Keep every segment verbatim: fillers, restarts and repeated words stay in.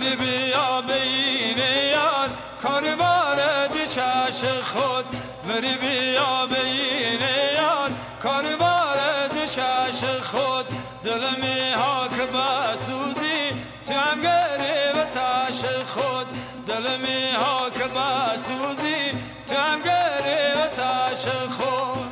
بری بیا بین یار کاربار دشش خود بری بیا بین یار کاربار دشش خود دلمی ها که بسوزی تو هم گری و تاش خود دلمی ها که بسوزی تو هم گری و تاش خود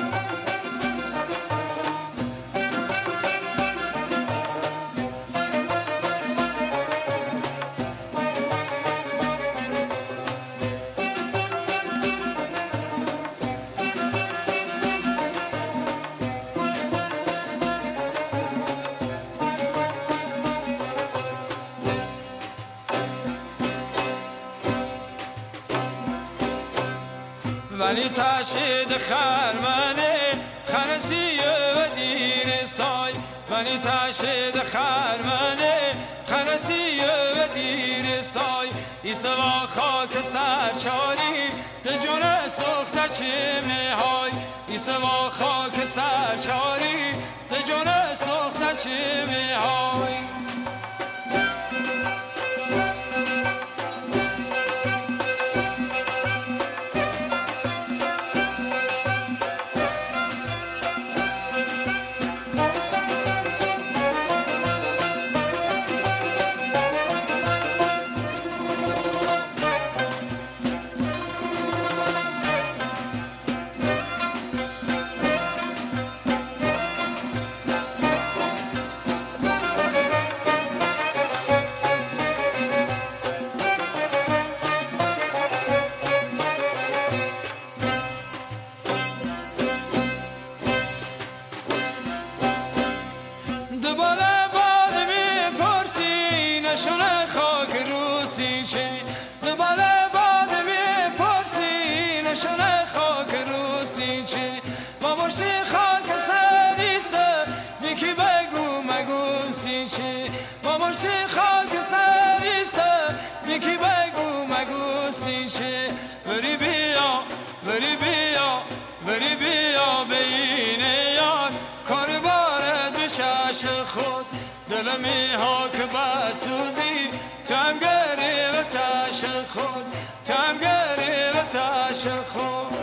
ولی تشید خرمنه خنسی و دیر سای ولی تشید خرمنه خنسی و دیر سای ایسوا خاک سرچاری دجون سخت چیمه های ایسوا خاک سرچاری دجون سخت چیمه های دباله باد می پرسی نشونه خاک روسی چه دباله باد می پرسی نشونه خاک روسی چه با مرشی خاک سریسته میکی بگو مگو سی چه با مرشی خاک سریسته میکی بگو مگو سی چه بری بیا بری بیا بری بیا بین یار کاربار دشش خود دلمی ها که بسوزی تو هم گری و تاش خود تو هم گری و تاش خود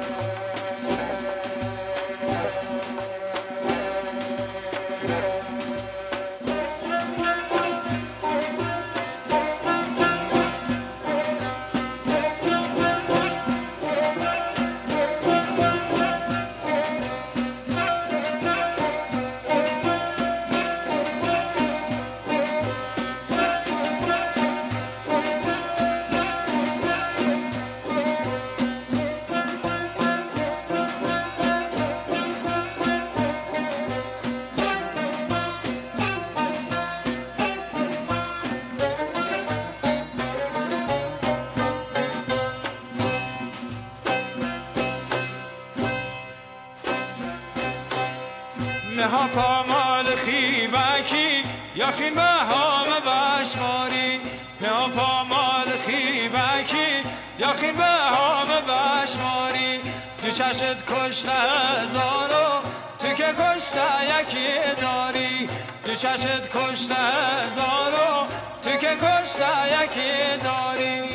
نها پامال خیبکی یخین به هام بشماری نها پامال خیبکی یخین به هام بشماری دو چشت کشته هزارو تو که کشته یکی داری دو چشت کشته هزارو تو که کشته یکی داری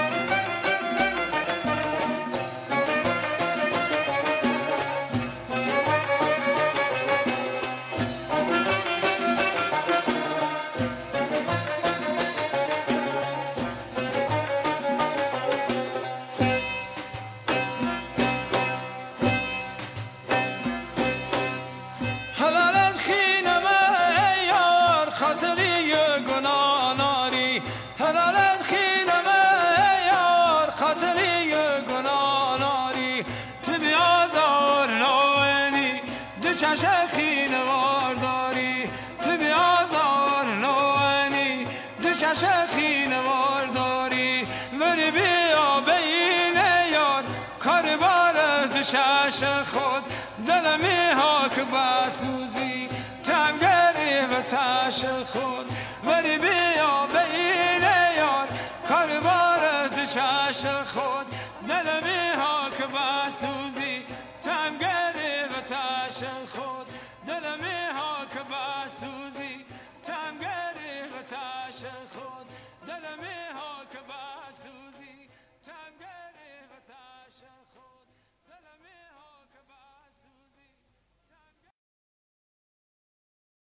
خاطری گناه ناری حلالت خینم یار خاطری گناه ناری تو بیازار نوینی دو چش خینوار داری تو بیازار نوینی دو چش خینوار داری وری بیا بین یار کاربار دو چش خود دلمی ها که بسوزی تم گری و تاش خود وری بیا بین یار کاربار دو چش خود دلمی ها که بسوزی